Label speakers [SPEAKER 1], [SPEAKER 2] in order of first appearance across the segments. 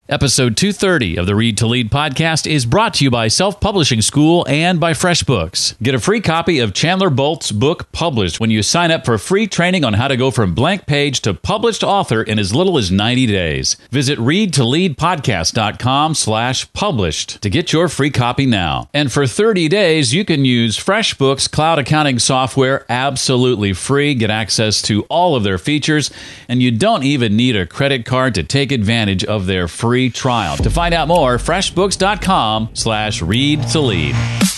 [SPEAKER 1] Episode 230 of the Read to Lead podcast is brought to you by Self-Publishing School and by FreshBooks. Get a free copy of Chandler Bolt's book, Published, when you sign up for free training on how to go from blank page to published author in as little as 90 days. Visit readtoleadpodcast.com/published to get your free copy now. And for 30 days, you can use FreshBooks cloud accounting software absolutely free. Get access to all of their features, and you don't even need a credit card to take advantage of their free trial. To find out more, freshbooks.com/read-to-lead.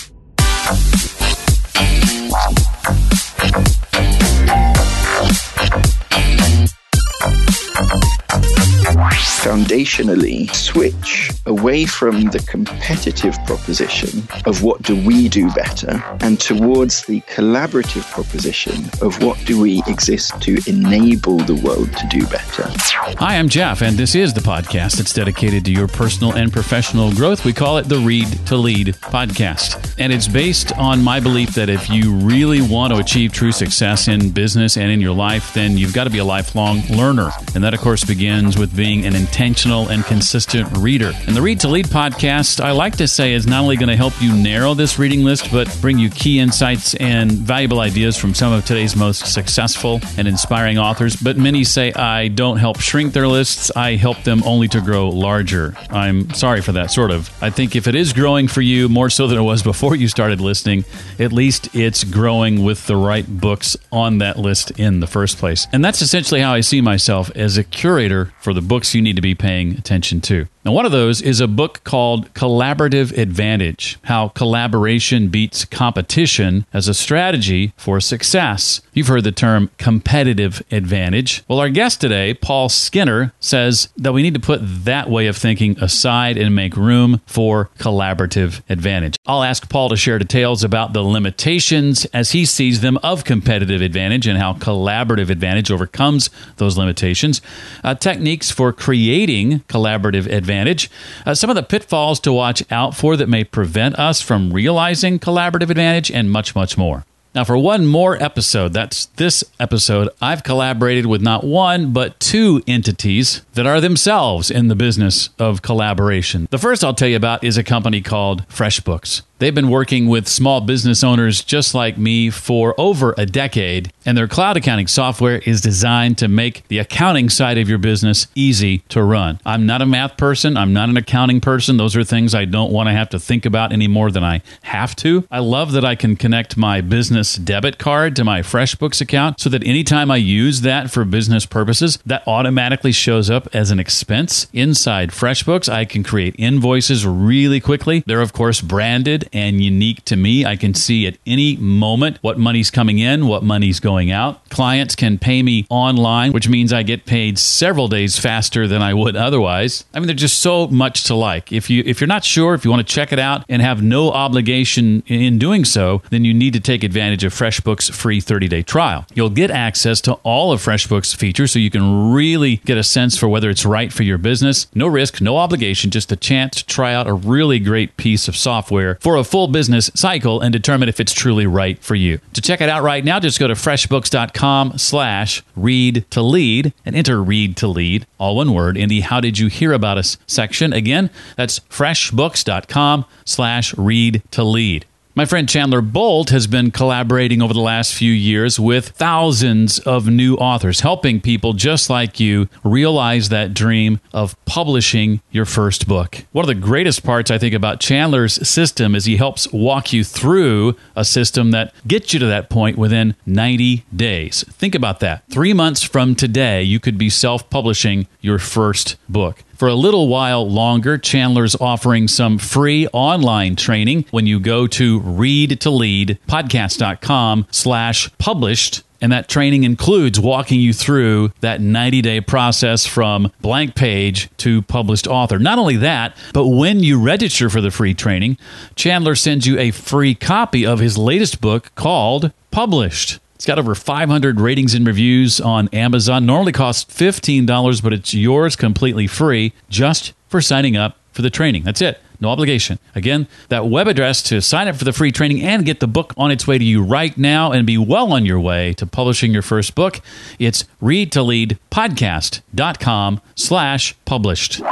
[SPEAKER 2] Foundationally, switch away from the competitive proposition of what do we do better and towards the collaborative proposition of what do we exist to enable the world to do better.
[SPEAKER 1] Hi, I'm Jeff, and this is the podcast that's dedicated to your personal and professional growth. We call it the Read to Lead podcast. And it's based on my belief that if you really want to achieve true success in business and in your life, then you've got to be a lifelong learner. And that, of course, begins with being an intentional and consistent reader. And the Read to Lead podcast, I like to say, is not only going to help you narrow this reading list, but bring you key insights and valuable ideas from some of today's most successful and inspiring authors. But many say I don't help shrink their lists, I help them only to grow larger. I'm sorry for that, sort of. I think if it is growing for you more so than it was before you started listening, at least it's growing with the right books on that list in the first place. And that's essentially how I see myself, as a curator for the books you need to be paying attention to. Now, one of those is a book called Collaborative Advantage: How Collaboration Beats Competition as a Strategy for Success. You've heard the term competitive advantage. Well, our guest today, Paul Skinner, says that we need to put that way of thinking aside and make room for collaborative advantage. I'll ask Paul to share details about the limitations, as he sees them, of competitive advantage and how collaborative advantage overcomes those limitations, techniques for creating collaborative advantage, some of the pitfalls to watch out for that may prevent us from realizing collaborative advantage, and much, much more. Now, for one more episode, that's this episode, I've collaborated with not one, but two entities that are themselves in the business of collaboration. The first I'll tell you about is a company called FreshBooks. They've been working with small business owners just like me for over a decade, and their cloud accounting software is designed to make the accounting side of your business easy to run. I'm not a math person. I'm not an accounting person. Those are things I don't want to have to think about any more than I have to. I love that I can connect my business debit card to my FreshBooks account so that anytime I use that for business purposes, that automatically shows up as an expense inside FreshBooks. I can create invoices really quickly. They're, of course, branded and unique to me. I can see at any moment what money's coming in, what money's going out. Clients can pay me online, which means I get paid several days faster than I would otherwise. I mean, there's just so much to like. If you're not sure, if you want to check it out and have no obligation in doing so, then you need to take advantage of FreshBooks' free 30-day trial. You'll get access to all of FreshBooks' features so you can really get a sense for whether it's right for your business. No risk, no obligation, just a chance to try out a really great piece of software for a full business cycle and determine if it's truly right for you. To check it out right now, just go to freshbooks.com/read-to-lead and enter Read to Lead, all one word, in the How Did You Hear About Us section. Again, that's freshbooks.com/read-to-lead. My friend Chandler Bolt has been collaborating over the last few years with thousands of new authors, helping people just like you realize that dream of publishing your first book. One of the greatest parts, I think, about Chandler's system is he helps walk you through a system that gets you to that point within 90 days. Think about that. 3 months from today, you could be self-publishing your first book. For a little while longer, Chandler's offering some free online training when you go to readtoleadpodcast.com/published. And that training includes walking you through that 90-day process from blank page to published author. Not only that, but when you register for the free training, Chandler sends you a free copy of his latest book called Published. It's got over 500 ratings and reviews on Amazon. Normally costs $15, but it's yours completely free just for signing up for the training. That's it. No obligation. Again, that web address to sign up for the free training and get the book on its way to you right now and be well on your way to publishing your first book. It's readtoleadpodcast.com/published.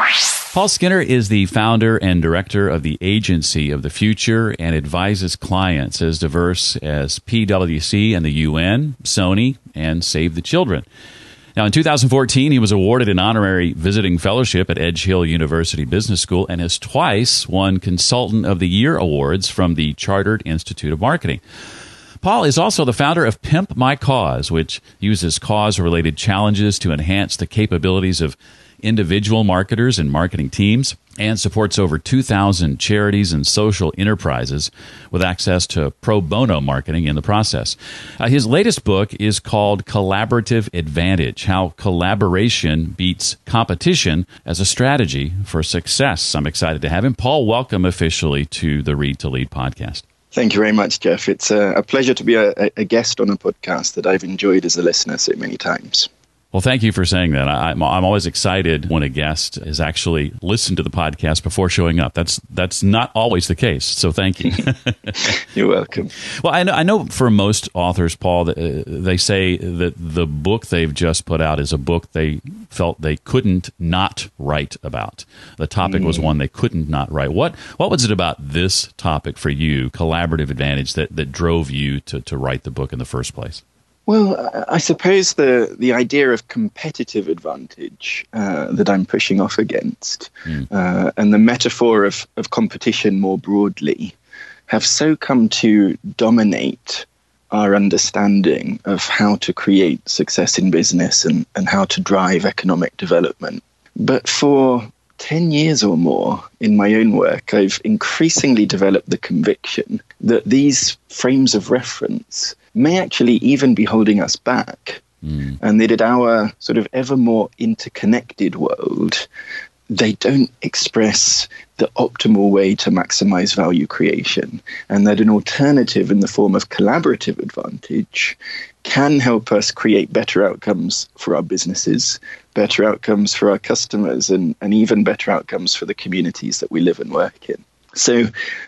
[SPEAKER 1] Paul Skinner is the founder and director of the Agency of the Future and advises clients as diverse as PwC and the UN, Sony, and Save the Children. Now, in 2014, he was awarded an honorary visiting fellowship at Edge Hill University Business School and has twice won Consultant of the Year awards from the Chartered Institute of Marketing. Paul is also the founder of Pimp My Cause, which uses cause-related challenges to enhance the capabilities of individual marketers and marketing teams, and supports over 2,000 charities and social enterprises with access to pro bono marketing in the process. His latest book is called Collaborative Advantage: How Collaboration Beats Competition as a Strategy for Success. I'm excited to have him. Paul, welcome officially to the Read to Lead podcast.
[SPEAKER 2] Thank you very much, Jeff. It's a pleasure to be a guest on a podcast that I've enjoyed as a listener so many times.
[SPEAKER 1] Well, thank you for saying that. I'm always excited when a guest has actually listened to the podcast before showing up. That's not always the case, so thank you.
[SPEAKER 2] You're welcome.
[SPEAKER 1] Well, I know for most authors, Paul, they say that the book they've just put out is a book they felt they couldn't not write about. The topic was one they couldn't not write. What was it about this topic for you, Collaborative Advantage, that drove you to write the book in the first place?
[SPEAKER 2] Well, I suppose the idea of competitive advantage that I'm pushing off against and the metaphor of competition more broadly have so come to dominate our understanding of how to create success in business and how to drive economic development. But for 10 years or more in my own work, I've increasingly developed the conviction that these frames of reference may actually even be holding us back. And that in our sort of ever more interconnected world, they don't express the optimal way to maximize value creation, and that an alternative in the form of collaborative advantage can help us create better outcomes for our businesses, better outcomes for our customers, and even better outcomes for the communities that we live and work in. So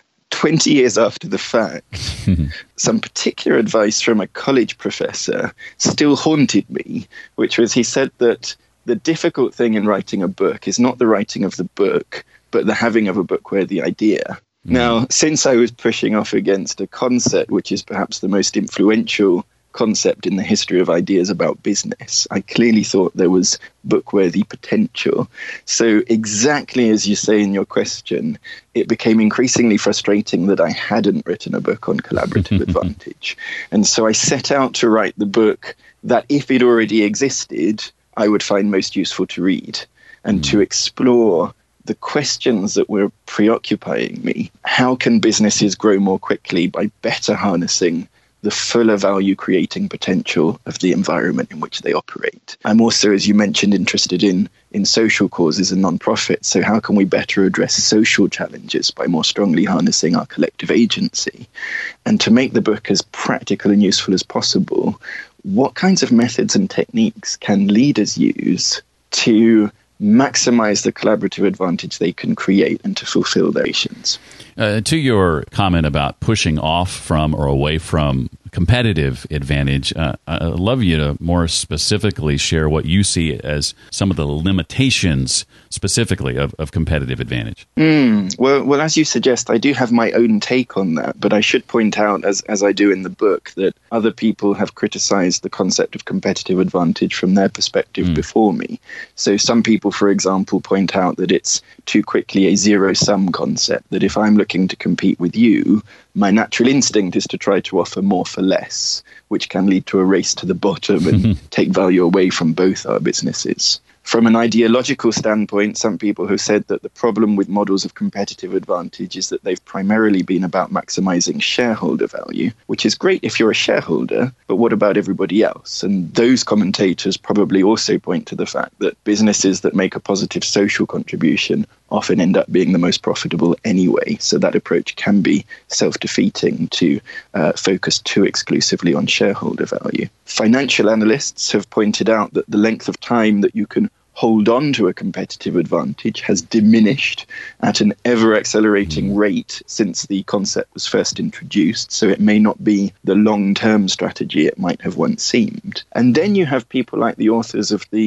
[SPEAKER 2] 20 years after the fact, some particular advice from a college professor still haunted me, which was he said that the difficult thing in writing a book is not the writing of the book, but the having of a book-worthy idea. Now, since I was pushing off against a concept which is perhaps the most influential concept in the history of ideas about business, I clearly thought there was book-worthy potential. So exactly as you say in your question, it became increasingly frustrating that I hadn't written a book on collaborative advantage. And so I set out to write the book that, if it already existed, I would find most useful to read, and to explore the questions that were preoccupying me. How can businesses grow more quickly by better harnessing the fuller value-creating potential of the environment in which they operate? I'm also, as you mentioned, interested in social causes and nonprofits. So how can we better address social challenges by more strongly harnessing our collective agency? And to make the book as practical and useful as possible, what kinds of methods and techniques can leaders use to maximize the collaborative advantage they can create and to fulfill their missions?
[SPEAKER 1] To your comment about pushing off from or away from competitive advantage, I'd love you to more specifically share what you see as some of the limitations specifically of competitive advantage.
[SPEAKER 2] Well, as you suggest, I do have my own take on that, but I should point out, as I do in the book, that other people have criticized the concept of competitive advantage from their perspective before me. So some people, for example, point out that it's too quickly a zero-sum concept, that if I'm looking to compete with you, my natural instinct is to try to offer more for less, which can lead to a race to the bottom and take value away from both our businesses. From an ideological standpoint, some people have said that the problem with models of competitive advantage is that they've primarily been about maximizing shareholder value, which is great if you're a shareholder, but what about everybody else? And those commentators probably also point to the fact that businesses that make a positive social contribution often end up being the most profitable anyway. So that approach can be self-defeating to focus too exclusively on shareholder value. Financial analysts have pointed out that the length of time that you can hold on to a competitive advantage has diminished at an ever-accelerating rate since the concept was first introduced, so it may not be the long-term strategy it might have once seemed. And then you have people like the authors of the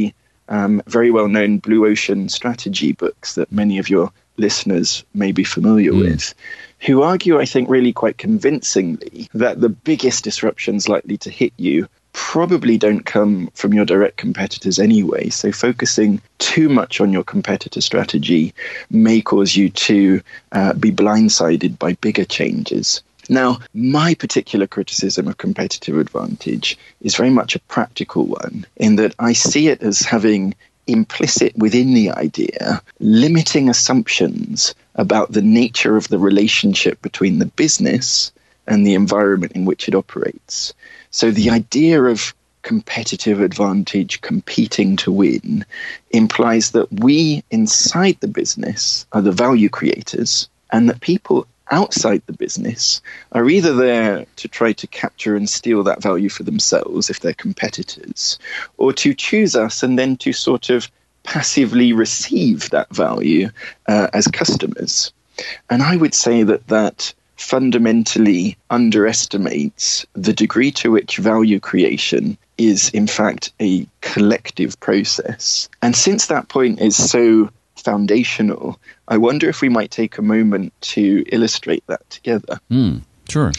[SPEAKER 2] very well-known Blue Ocean strategy books that many of your listeners may be familiar with, who argue, I think, really quite convincingly that the biggest disruptions likely to hit you probably don't come from your direct competitors anyway. So focusing too much on your competitor strategy may cause you to be blindsided by bigger changes. Now, my particular criticism of competitive advantage is very much a practical one, in that I see it as having implicit within the idea limiting assumptions about the nature of the relationship between the business and the environment in which it operates. So the idea of competitive advantage, competing to win, implies that we inside the business are the value creators, and that people outside the business are either there to try to capture and steal that value for themselves if they're competitors, or to choose us and then to sort of passively receive that value as customers. And I would say that fundamentally underestimates the degree to which value creation is in fact a collective process. And since that point is so foundational, I wonder if we might take a moment to illustrate that together.
[SPEAKER 1] Sure.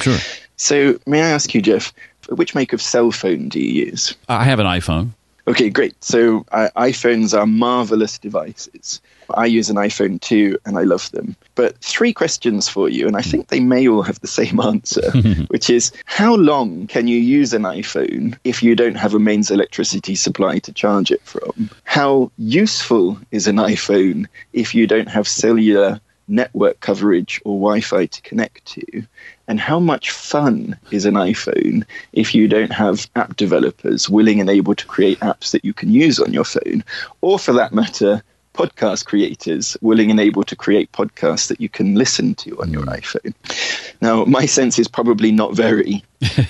[SPEAKER 2] So may I ask you, Jeff, which make of cell phone do you use?
[SPEAKER 1] I have an iPhone.
[SPEAKER 2] Okay, great. So iPhones are marvelous devices. I use an iPhone too, and I love them. But 3 questions for you, and I think they may all have the same answer, which is, how long can you use an iPhone if you don't have a mains electricity supply to charge it from? How useful is an iPhone if you don't have cellular network coverage or Wi-Fi to connect to? And how much fun is an iPhone if you don't have app developers willing and able to create apps that you can use on your phone? Or for that matter, podcast creators willing and able to create podcasts that you can listen to on your iPhone. Now, my sense is probably not very.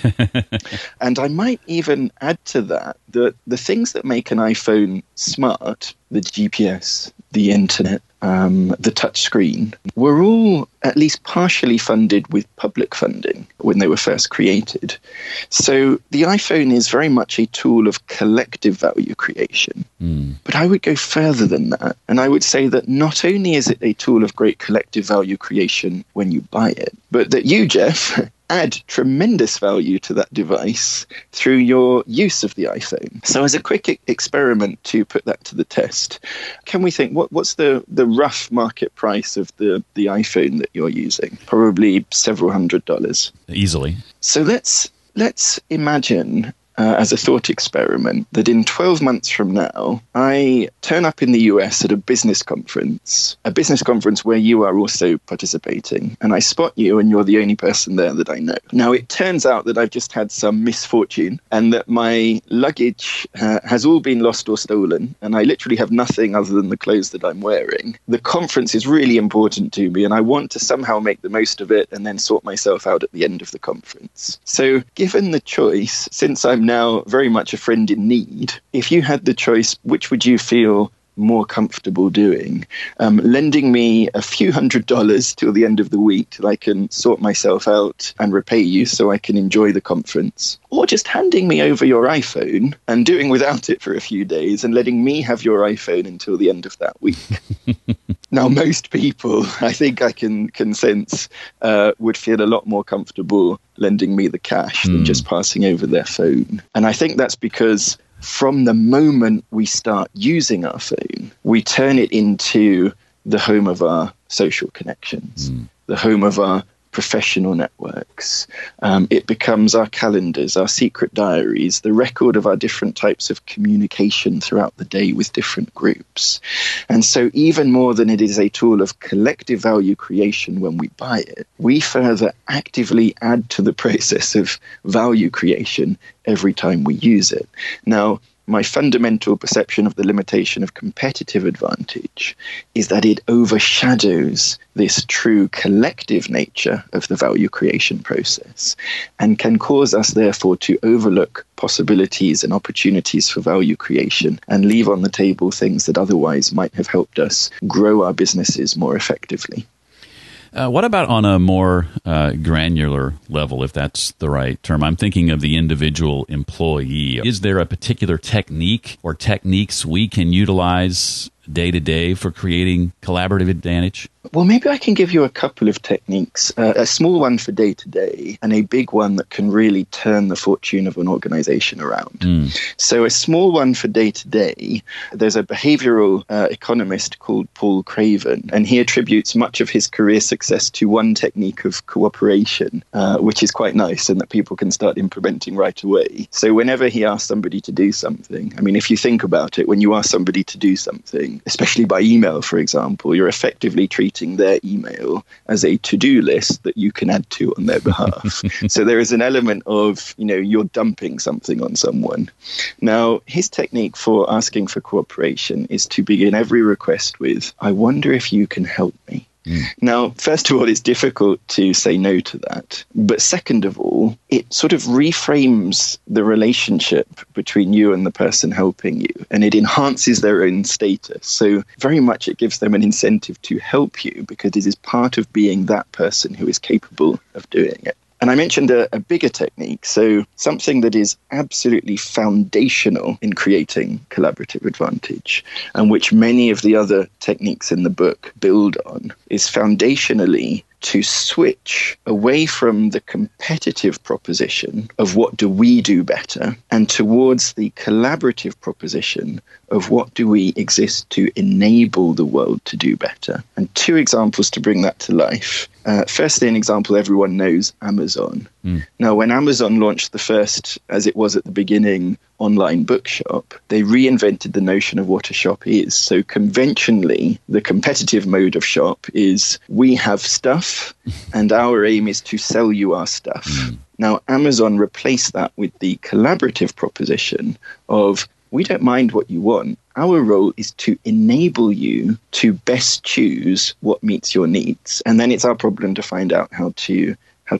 [SPEAKER 2] And I might even add to that the things that make an iPhone smart, the GPS, the internet, the touch screen, were all at least partially funded with public funding when they were first created. So the iPhone is very much a tool of collective value creation. But I would go further than that. And I would say that not only is it a tool of great collective value creation when you buy it, but that you, Jeff, add tremendous value to that device through your use of the iPhone. So as a quick experiment to put that to the test, can we think, what's the rough market price of the iPhone that you're using? Probably several $100s.
[SPEAKER 1] Easily. So
[SPEAKER 2] let's imagine as a thought experiment that in 12 months from now, I turn up in the US at a business conference where you are also participating, and I spot you and you're the only person there that I know. Now, it turns out that I've just had some misfortune and that my luggage has all been lost or stolen, and I literally have nothing other than the clothes that I'm wearing. The conference is really important to me, and I want to somehow make the most of it and then sort myself out at the end of the conference. So given the choice, since I'm now very much a friend in need, if you had the choice, which would you feel more comfortable doing? Lending me a few $100s till the end of the week till I can sort myself out and repay you so I can enjoy the conference, or just handing me over your iPhone and doing without it for a few days and letting me have your iPhone until the end of that week? Now, most people, I think I can sense, would feel a lot more comfortable lending me the cash than just passing over their phone. And I think that's because from the moment we start using our phone, we turn it into the home of our social connections, the home of our professional networks. It becomes our calendars, our secret diaries, the record of our different types of communication throughout the day with different groups. And so even more than it is a tool of collective value creation when we buy it, we further actively add to the process of value creation every time we use it. Now, my fundamental perception of the limitation of competitive advantage is that it overshadows this true collective nature of the value creation process and can cause us, therefore, to overlook possibilities and opportunities for value creation and leave on the table things that otherwise might have helped us grow our businesses more effectively.
[SPEAKER 1] What about on a more granular level, if that's the right term? I'm thinking of the individual employee. Is there a particular technique or techniques we can utilize day to day for creating collaborative advantage?
[SPEAKER 2] Well, maybe I can give you a couple of techniques, a small one for day to day and a big one that can really turn the fortune of an organization around. So a small one for day to day, there's a behavioral economist called Paul Craven, and he attributes much of his career success to one technique of cooperation, which is quite nice and that people can start implementing right away. So whenever he asks somebody to do something, I mean, if you think about it, when you ask somebody to do something, especially by email, for example, you're effectively treating their email as a to-do list that you can add to on their behalf. So there is an element of, you're dumping something on someone. Now, his technique for asking for cooperation is to begin every request with, "I wonder if you can help me." Now, first of all, it's difficult to say no to that. But second of all, it sort of reframes the relationship between you and the person helping you, and it enhances their own status. So very much it gives them an incentive to help you because it is part of being that person who is capable of doing it. And I mentioned a bigger technique, so something that is absolutely foundational in creating collaborative advantage, and which many of the other techniques in the book build on, is foundationally to switch away from the competitive proposition of what do we do better and towards the collaborative proposition of what do we exist to enable the world to do better. And two examples to bring that to life. Firstly, an example everyone knows, Amazon. Now, when Amazon launched the first, as it was at the beginning, online bookshop, they reinvented the notion of what a shop is. So conventionally, the competitive mode of shop is we have stuff and our aim is to sell you our stuff. Now, Amazon replaced that with the collaborative proposition of we don't mind what you want. Our role is to enable you to best choose what meets your needs. And then it's our problem to find out how to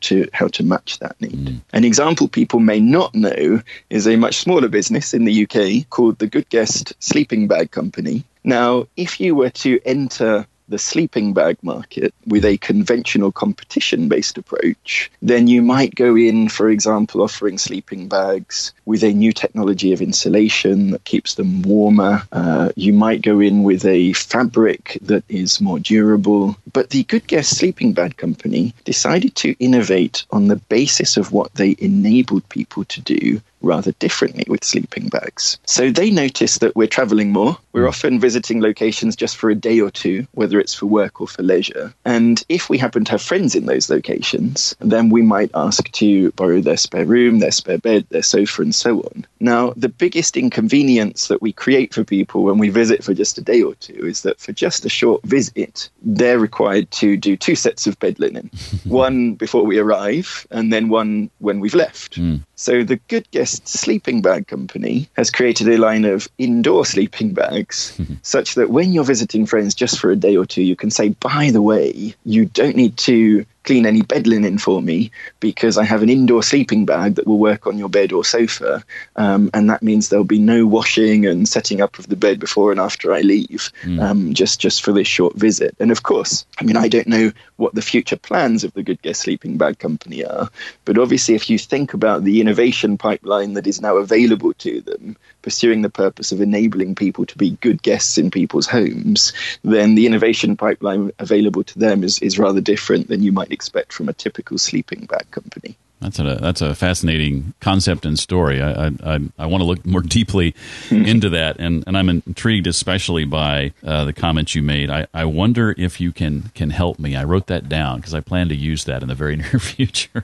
[SPEAKER 2] match that need. An example people may not know is a much smaller business in the UK called the Good Guest Sleeping Bag Company. Now, if you were to enter the sleeping bag market with a conventional competition-based approach, then you might go in, for example, offering sleeping bags with a new technology of insulation that keeps them warmer. You might go in with a fabric that is more durable. But the Good Guest Sleeping Bag Company decided to innovate on the basis of what they enabled people to do rather differently with sleeping bags. So they noticed that we're traveling more. We're often visiting locations just for a day or two, whether it's for work or for leisure. And if we happen to have friends in those locations, then we might ask to borrow their spare room, their spare bed, their sofa, and so on. Now, the biggest inconvenience that we create for people when we visit for just a day or two is that for just a short visit, they're required to do 2 sets of bed linen, one before we arrive and then one when we've left. So the Good Guest Sleeping Bag Company has created a line of indoor sleeping bags such that when you're visiting friends just for a day or two, you can say, by the way, you don't need to clean any bed linen for me because I have an indoor sleeping bag that will work on your bed or sofa. And that means there'll be no washing and setting up of the bed before and after I leave, just for this short visit. And of course, I mean, I don't know what the future plans of the Good Guest Sleeping Bag Company are, but obviously if you think about the innovation pipeline that is now available to them, pursuing the purpose of enabling people to be good guests in people's homes, then the innovation pipeline available to them is rather different than you might expect from a typical sleeping bag company.
[SPEAKER 1] That's a fascinating concept and story. I want to look more deeply into that, and I'm intrigued especially by the comments you made. I wonder if you can help me. I wrote that down because I plan to use that in the very near future.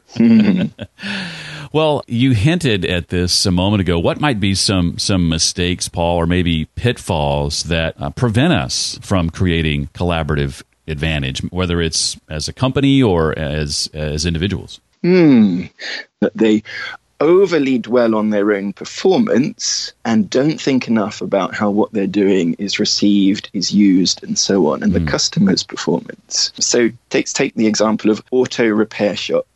[SPEAKER 1] Well, you hinted at this a moment ago. What might be some mistakes, Paul, or maybe pitfalls that prevent us from creating collaborative advantage, whether it's as a company or as individuals?
[SPEAKER 2] That they overly dwell on their own performance and don't think enough about how what they're doing is received, is used, and so on, and the customer's performance. So take the example of auto repair shops.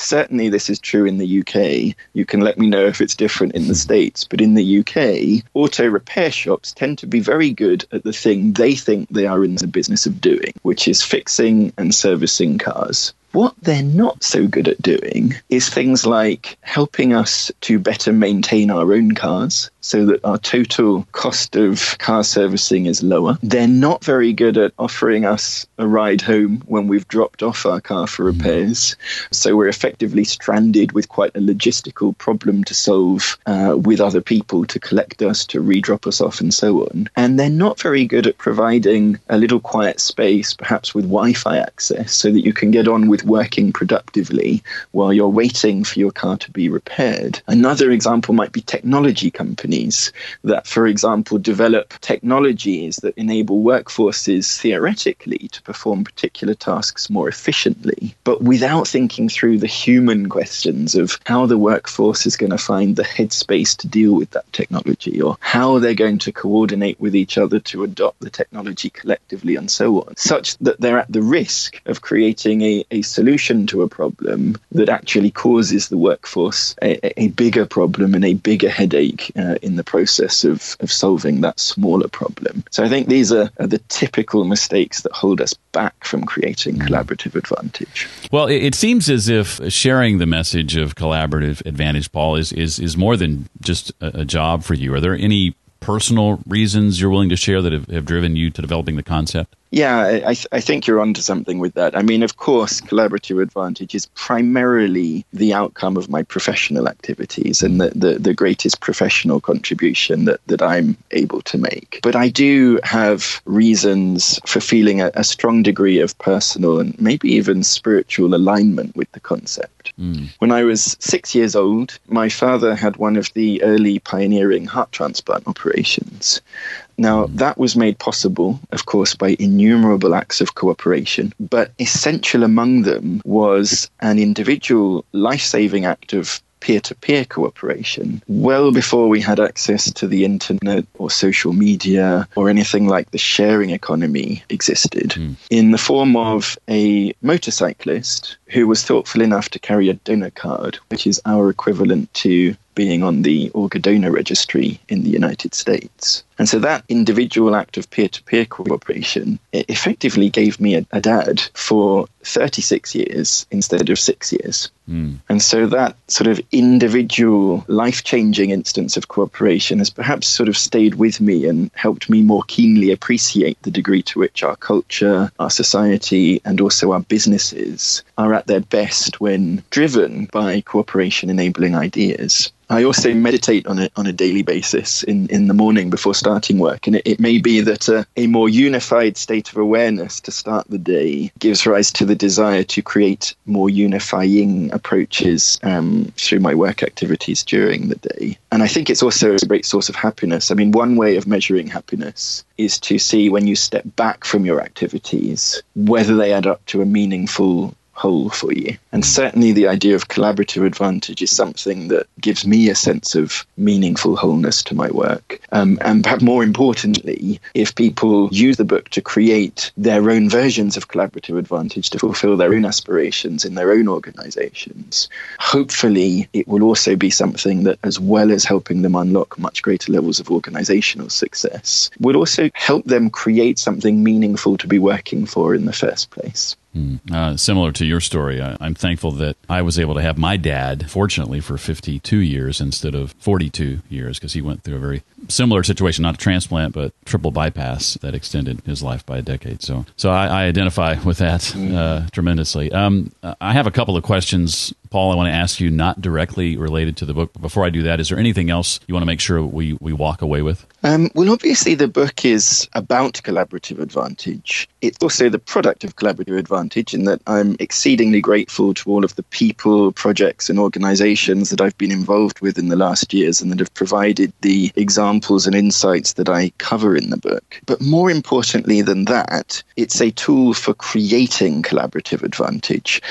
[SPEAKER 2] certainly this is true in the UK. You can let me know if it's different in the States. But in the UK, auto repair shops tend to be very good at the thing they think they are in the business of doing, which is fixing and servicing cars. What they're not so good at doing is things like helping us to better maintain our own cars so that our total cost of car servicing is lower. They're not very good at offering us a ride home when we've dropped off our car for repairs. So we're effectively stranded with quite a logistical problem to solve with other people to collect us, to re-drop us off and so on. And they're not very good at providing a little quiet space, perhaps with Wi-Fi access, so that you can get on with working productively while you're waiting for your car to be repaired. Another example might be technology companies that, for example, develop technologies that enable workforces theoretically to perform particular tasks more efficiently, but without thinking through the human questions of how the workforce is going to find the headspace to deal with that technology, or how they're going to coordinate with each other to adopt the technology collectively and so on, such that they're at the risk of creating a solution to a problem that actually causes the workforce a bigger problem and a bigger headache in the process of solving that smaller problem. So I think these are the typical mistakes that hold us back from creating collaborative advantage.
[SPEAKER 1] Well, it seems as if sharing the message of collaborative advantage, Paul, is more than just a job for you. Are there any personal reasons you're willing to share that have driven you to developing the concept?
[SPEAKER 2] Yeah, I think you're onto something with that. I mean, of course, collaborative advantage is primarily the outcome of my professional activities and the greatest professional contribution that I'm able to make. But I do have reasons for feeling a strong degree of personal and maybe even spiritual alignment with the concept. When I was 6 years old, my father had one of the early pioneering heart transplant operations. Now, that was made possible, of course, by innumerable acts of cooperation, but essential among them was an individual life-saving act of peer-to-peer cooperation, well before we had access to the internet or social media or anything like the sharing economy existed, in the form of a motorcyclist who was thoughtful enough to carry a donor card, which is our equivalent to being on the Orgadonor registry in the United States. And so that individual act of peer-to-peer cooperation effectively gave me a dad for 36 years instead of 6 years. And so that sort of individual life-changing instance of cooperation has perhaps sort of stayed with me and helped me more keenly appreciate the degree to which our culture, our society, and also our businesses are at their best when driven by cooperation-enabling ideas. I also meditate on a daily basis in the morning before starting work. And it may be that a more unified state of awareness to start the day gives rise to the desire to create more unifying approaches through my work activities during the day. And I think it's also a great source of happiness. I mean, one way of measuring happiness is to see when you step back from your activities, whether they add up to a meaningful whole for you. And certainly the idea of collaborative advantage is something that gives me a sense of meaningful wholeness to my work. And perhaps more importantly, if people use the book to create their own versions of collaborative advantage to fulfill their own aspirations in their own organizations, hopefully it will also be something that, as well as helping them unlock much greater levels of organizational success, will also help them create something meaningful to be working for in the first place.
[SPEAKER 1] Similar to your story, I'm thankful that I was able to have my dad, fortunately, for 52 years instead of 42 years, because he went through a very similar situation, not a transplant, but triple bypass that extended his life by a decade. So I identify with that tremendously. I have a couple of questions, Paul, I want to ask you, not directly related to the book. But before I do that, is there anything else you want to make sure we walk away with?
[SPEAKER 2] Well, obviously, the book is about collaborative advantage. It's also the product of collaborative advantage in that I'm exceedingly grateful to all of the people, projects, and organizations that I've been involved with in the last years and that have provided the examples and insights that I cover in the book. But more importantly than that, it's a tool for creating collaborative advantage.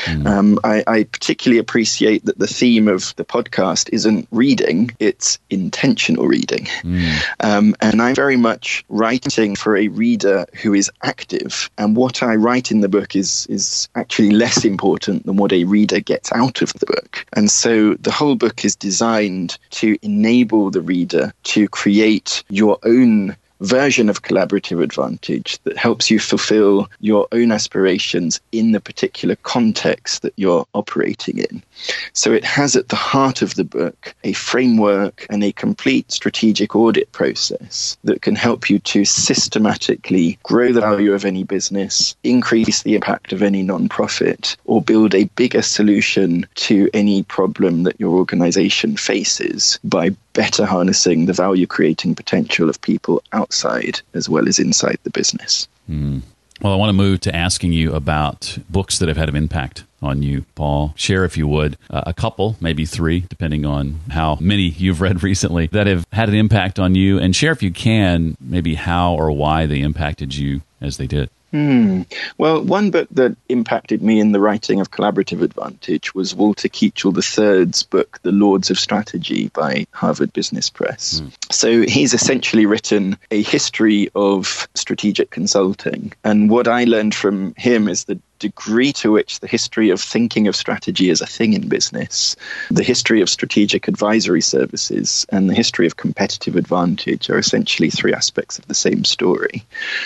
[SPEAKER 2] I particularly appreciate that the theme of the podcast isn't reading, it's intentional reading. And I'm very much writing for a reader who is active. And what I write in the book is actually less important than what a reader gets out of the book. And so the whole book is designed to enable the reader to create your own version of collaborative advantage that helps you fulfill your own aspirations in the particular context that you're operating in. So it has at the heart of the book a framework and a complete strategic audit process that can help you to systematically grow the value of any business, increase the impact of any nonprofit, or build a bigger solution to any problem that your organization faces by better harnessing the value creating potential of people outside as well as inside the business.
[SPEAKER 1] Well, I want to move to asking you about books that have had an impact on you, Paul. Share, if you would, a couple, maybe three, depending on how many you've read recently that have had an impact on you. And share, if you can, maybe how or why they impacted you as they did.
[SPEAKER 2] Well, one book that impacted me in the writing of Collaborative Advantage was Walter Keachel III's book, The Lords of Strategy, by Harvard Business Press. So he's essentially written a history of strategic consulting. And what I learned from him is the degree to which the history of thinking of strategy as a thing in business, the history of strategic advisory services, and the history of competitive advantage are essentially three aspects of the same story.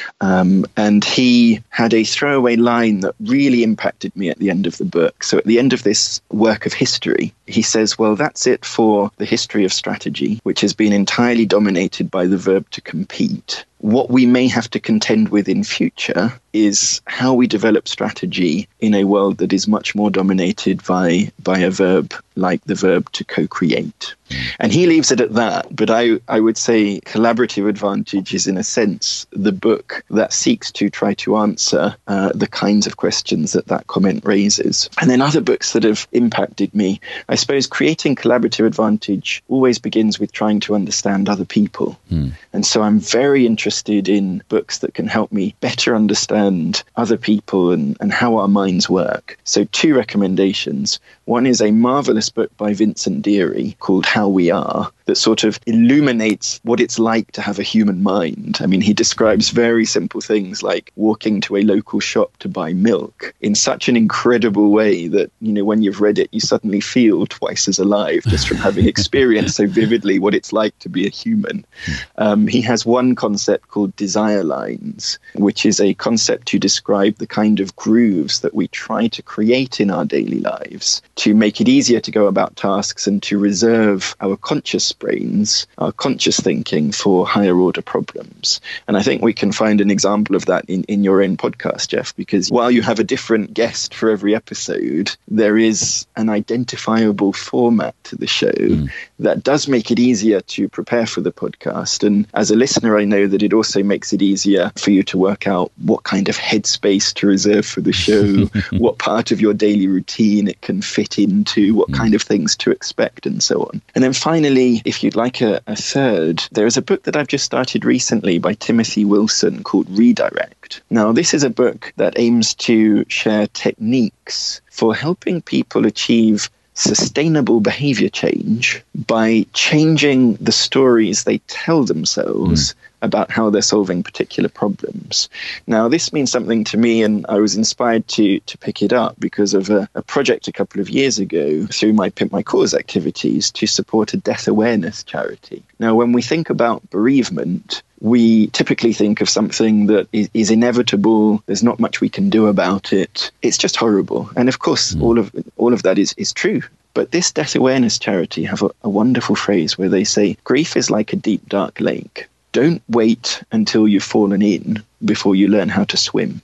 [SPEAKER 2] And he had a throwaway line that really impacted me at the end of the book. So at the end of this work of history, he says, well, that's it for the history of strategy, which has been entirely dominated by the verb to compete. What we may have to contend with in future is how we develop strategy in a world that is much more dominated by a verb like the verb to co-create. And he leaves it at that. But I would say Collaborative Advantage is, in a sense, the book that seeks to try to answer the kinds of questions that comment raises. And then other books that have impacted me, I suppose Creating Collaborative Advantage always begins with trying to understand other people. And so I'm very interested in books that can help me better understand other people and how our minds work. So two recommendations. One is a marvelous book by Vincent Deary called How We Are, that sort of illuminates what it's like to have a human mind. I mean, he describes very simple things like walking to a local shop to buy milk in such an incredible way that, you know, when you've read it, you suddenly feel twice as alive just from having experienced so vividly what it's like to be a human. He has one concept called desire lines, which is a concept to describe the kind of grooves that we try to create in our daily lives to make it easier to go about tasks and to reserve our conscious brains, our conscious thinking for higher order problems. And I think we can find an example of that in your own podcast, Jeff, because while you have a different guest for every episode, there is an identifiable format to the show that does make it easier to prepare for the podcast. And as a listener, I know that it also makes it easier for you to work out what kind of headspace to reserve for the show, what part of your daily routine it can fit into, what kind of things to expect, and so on. And then finally, if you'd like a third, there is a book that I've just started recently by Timothy Wilson called Redirect. Now, this is a book that aims to share techniques for helping people achieve sustainable behavior change by changing the stories they tell themselves about how they're solving particular problems. Now, this means something to me, and I was inspired to pick it up because of a project a couple of years ago through my Pimp My Cause activities to support a death awareness charity. Now, when we think about bereavement, we typically think of something that is inevitable. There's not much we can do about it. It's just horrible. And of course, all of that is true. But this death awareness charity have a wonderful phrase where they say, grief is like a deep, dark lake. Don't wait until you've fallen in before you learn how to swim.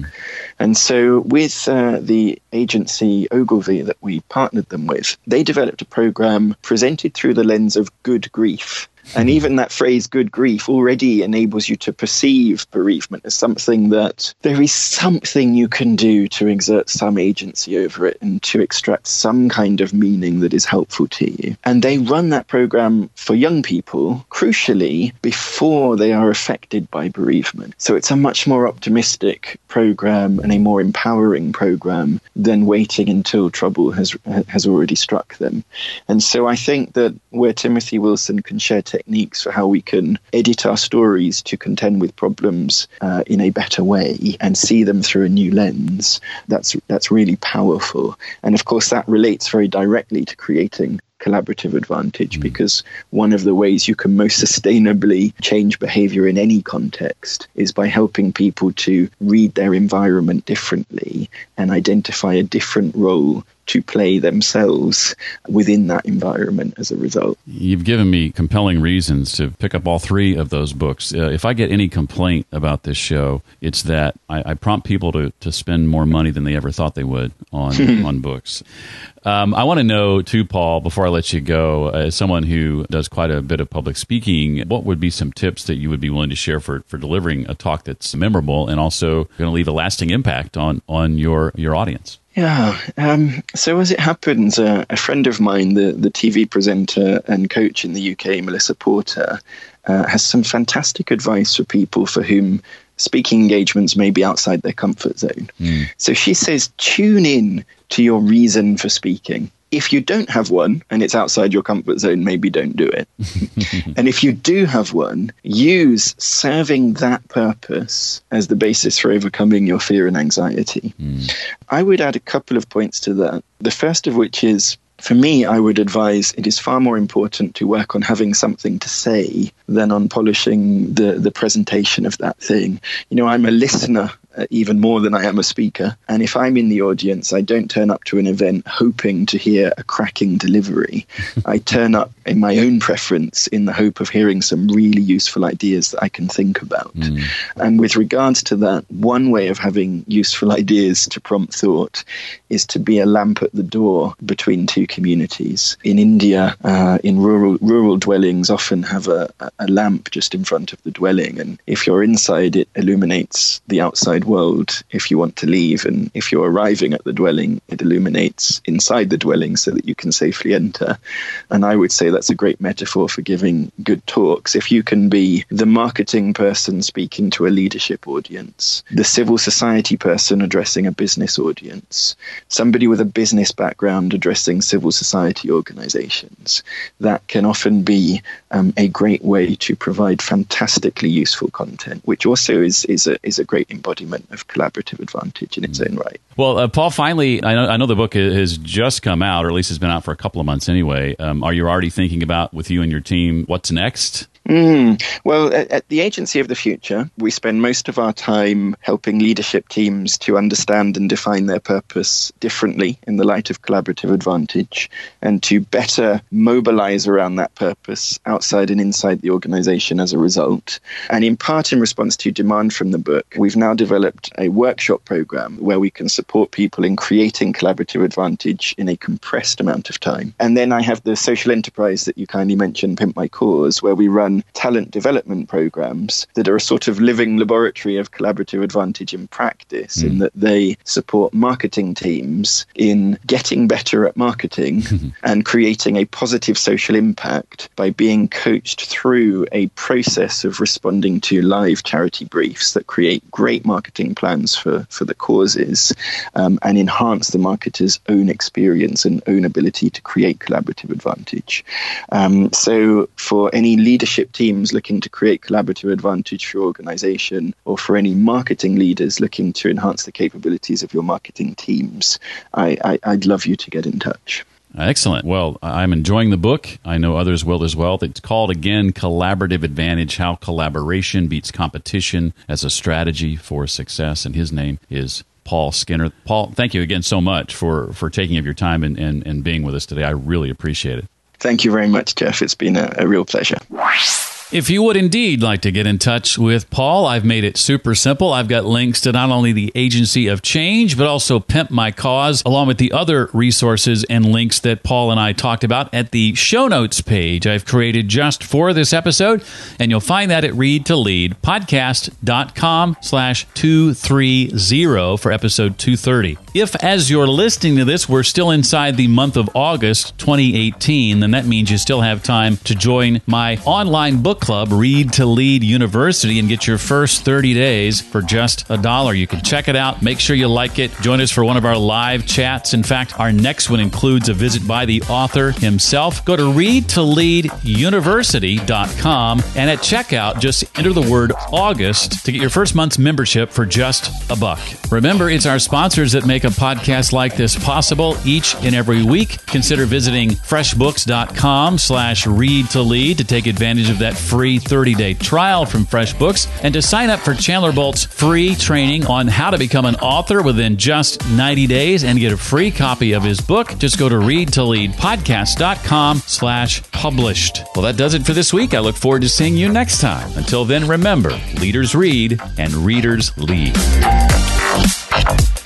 [SPEAKER 2] And so with the agency Ogilvy that we partnered them with, they developed a program presented through the lens of good grief. And even that phrase, good grief, already enables you to perceive bereavement as something that there is something you can do to exert some agency over it and to extract some kind of meaning that is helpful to you. And they run that program for young people, crucially, before they are affected by bereavement. So it's a much more optimistic program and a more empowering program than waiting until trouble has already struck them. And so I think that where Timothy Wilson can share techniques techniques for how we can edit our stories to contend with problems in a better way and see them through a new lens, that's really powerful. And of course, that relates very directly to creating collaborative advantage, because one of the ways you can most sustainably change behavior in any context is by helping people to read their environment differently and identify a different role to play themselves within that environment as a result.
[SPEAKER 1] You've given me compelling reasons to pick up all three of those books. If I get any complaint about this show, it's that I prompt people to spend more money than they ever thought they would on books. I want to know, too, Paul, before I let you go, as someone who does quite a bit of public speaking, what would be some tips that you would be willing to share for delivering a talk that's memorable and also going to leave a lasting impact on your audience?
[SPEAKER 2] Yeah. So as it happens, a friend of mine, the TV presenter and coach in the UK, Melissa Porter, has some fantastic advice for people for whom speaking engagements may be outside their comfort zone. So she says, tune in to your reason for speaking. If you don't have one and it's outside your comfort zone, maybe don't do it. And if you do have one, use serving that purpose as the basis for overcoming your fear and anxiety. I would add a couple of points to that. The first of which is, for me, I would advise it is far more important to work on having something to say than on polishing the presentation of that thing. You know, I'm a listener even more than I am a speaker. And if I'm in the audience, I don't turn up to an event hoping to hear a cracking delivery. I turn up in my own preference in the hope of hearing some really useful ideas that I can think about. And with regards to that, one way of having useful ideas to prompt thought is to be a lamp at the door between two communities. In India, in rural dwellings often have a lamp just in front of the dwelling. And if you're inside, it illuminates the outside world if you want to leave, and if you're arriving at the dwelling, it illuminates inside the dwelling so that you can safely enter. And I would say that's a great metaphor for giving good talks. If you can be the marketing person speaking to a leadership audience, the civil society person addressing a business audience, somebody with a business background addressing civil society organizations, that can often be a great way to provide fantastically useful content, which also is a great embodiment of collaborative advantage in its own right.
[SPEAKER 1] Well, Paul, finally, I know the book has just come out, or at least has been out for a couple of months anyway. Are you already thinking about, with you and your team, what's next?
[SPEAKER 2] Well, at the Agency of the Future, we spend most of our time helping leadership teams to understand and define their purpose differently in the light of collaborative advantage, and to better mobilize around that purpose outside and inside the organization as a result. And in part, in response to demand from the book, we've now developed a workshop program where we can support people in creating collaborative advantage in a compressed amount of time. And then I have the social enterprise that you kindly mentioned, Pimp My Cause, where we run talent development programs that are a sort of living laboratory of collaborative advantage in practice, in that they support marketing teams in getting better at marketing and creating a positive social impact by being coached through a process of responding to live charity briefs that create great marketing plans for the causes and enhance the marketer's own experience and own ability to create collaborative advantage. So for any leadership teams looking to create collaborative advantage for your organization, or for any marketing leaders looking to enhance the capabilities of your marketing teams, I'd love you to get in touch.
[SPEAKER 1] Excellent. Well, I'm enjoying the book. I know others will as well. It's called, again, Collaborative Advantage, How Collaboration Beats Competition as a Strategy for Success. And his name is Paul Skinner. Paul, thank you again so much for taking of your time and being with us today. I really appreciate it.
[SPEAKER 2] Thank you very much, Jeff. It's been a real pleasure.
[SPEAKER 1] If you would indeed like to get in touch with Paul, I've made it super simple. I've got links to not only the Agency of Change, but also Pimp My Cause, along with the other resources and links that Paul and I talked about at the show notes page I've created just for this episode. And you'll find that at readtoleadpodcast.com/230 for episode 230. If, as you're listening to this, we're still inside the month of August 2018, then that means you still have time to join my online book book club, Read to Lead University, and get your first 30 days for just $1. You can check it out. Make sure you like it. Join us for one of our live chats. In fact, our next one includes a visit by the author himself. Go to readtoleaduniversity.com, and at checkout, just enter the word August to get your first month's membership for just $1. Remember, it's our sponsors that make a podcast like this possible each and every week. Consider visiting freshbooks.com/readtolead to take advantage of that free 30-day trial from FreshBooks and to sign up for Chandler Bolt's free training on how to become an author within just 90 days and get a free copy of his book. Just go to readtoleadpodcast.com/published. Well, that does it for this week. I look forward to seeing you next time. Until then, remember, leaders read and readers lead.